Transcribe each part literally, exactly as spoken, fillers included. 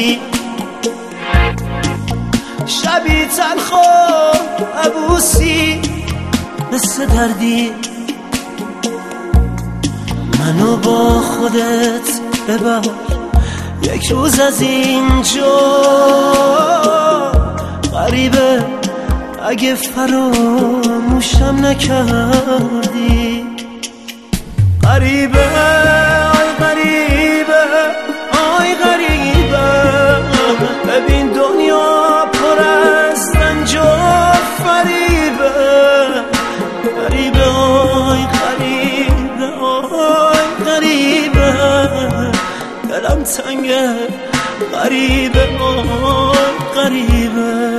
زدی شبی تلخ و عبوسی مثل دردی منو با خودت ببر یک روز از اینجا غریبه اگه فراموشم نکردی غریبه آی غریبه آی غریبه ببین دنیا پر از رنج و فریبه غریبه آی غریبه آی غریبه دلم تنگه غریبه آی غریبه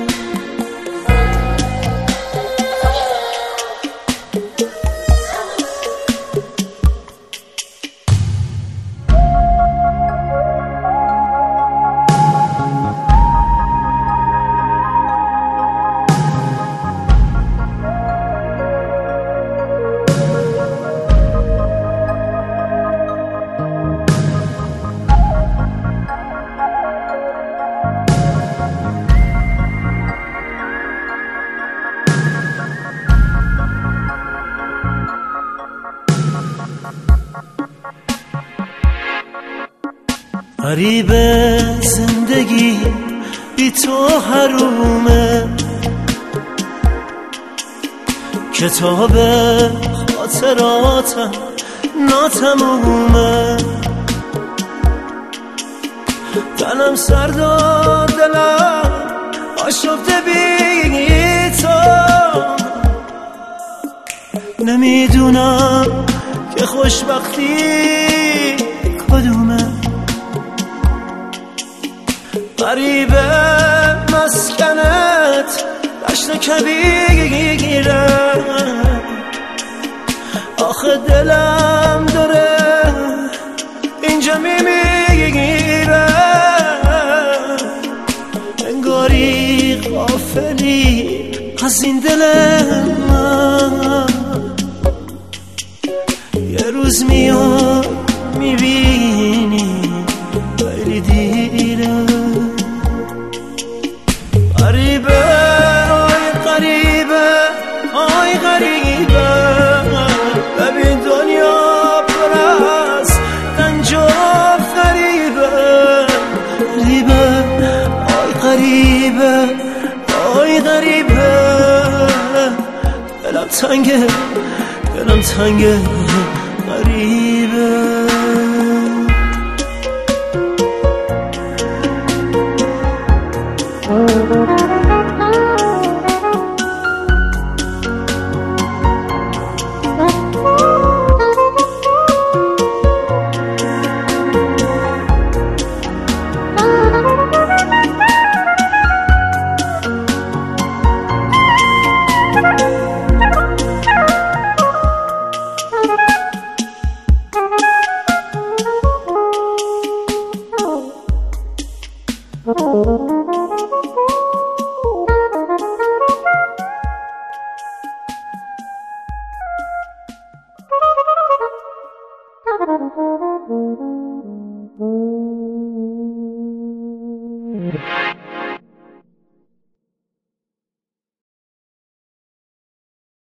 غریبه زندگی بی تو حرومه کتاب خاطراتم ناتمومه تنم سرد و دلم آشفته بی تو نمیدونم که خوشبختی کدومه غریبه مسکنت دشت کبیره آخه دلم داره اینجا میمیره انگاری غافلی از این دل من یه روز میاد میبینی خیلی دیره غریبه آی غریبه آی غریبه ببین دنیا پر از رنج و فریبه غریبه آی غریبه آی غریبه دلم تنگه دلم تنگه غریبه Thank you.